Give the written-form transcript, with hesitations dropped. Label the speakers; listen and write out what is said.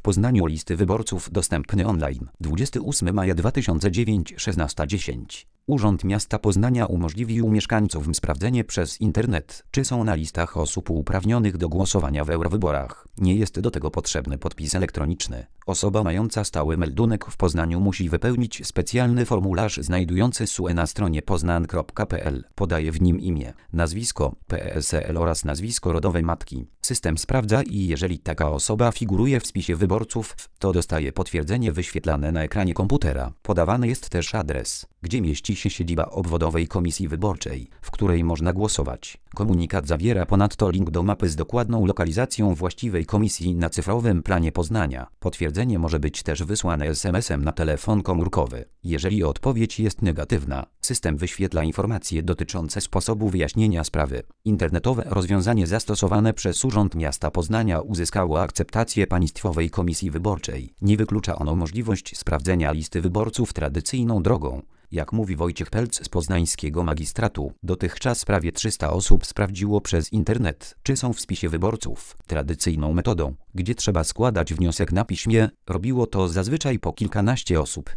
Speaker 1: Poznaniu listy wyborców dostępny online. 28 maja 2009 16:10. Urząd Miasta Poznania umożliwił mieszkańcom sprawdzenie przez internet, czy są na listach osób uprawnionych do głosowania w eurowyborach. Nie jest do tego potrzebny podpis elektroniczny. Osoba mająca stały meldunek w Poznaniu musi wypełnić specjalny formularz znajdujący się na stronie poznan.pl. Podaje w nim imię, nazwisko, PESEL oraz nazwisko rodowe matki. System sprawdza i jeżeli taka osoba figuruje w spisie wyborców, to dostaje potwierdzenie wyświetlane na ekranie komputera. Podawany jest też adres, gdzie mieści się siedziba obwodowej komisji wyborczej, w której można głosować. Komunikat zawiera ponadto link do mapy z dokładną lokalizacją właściwej komisji na cyfrowym planie Poznania. Potwierdzenie może być też wysłane SMS-em na telefon komórkowy. Jeżeli odpowiedź jest negatywna, system wyświetla informacje dotyczące sposobu wyjaśnienia sprawy. Internetowe rozwiązanie zastosowane przez Urząd Miasta Poznania uzyskało akceptację Państwowej Komisji Wyborczej. Nie wyklucza ono możliwość sprawdzenia listy wyborców tradycyjną drogą. Jak mówi Wojciech Pelc z poznańskiego magistratu, dotychczas prawie 300 osób sprawdziło przez internet, czy są w spisie wyborców. Tradycyjną metodą, gdzie trzeba składać wniosek na piśmie, robiło to zazwyczaj po kilkanaście osób.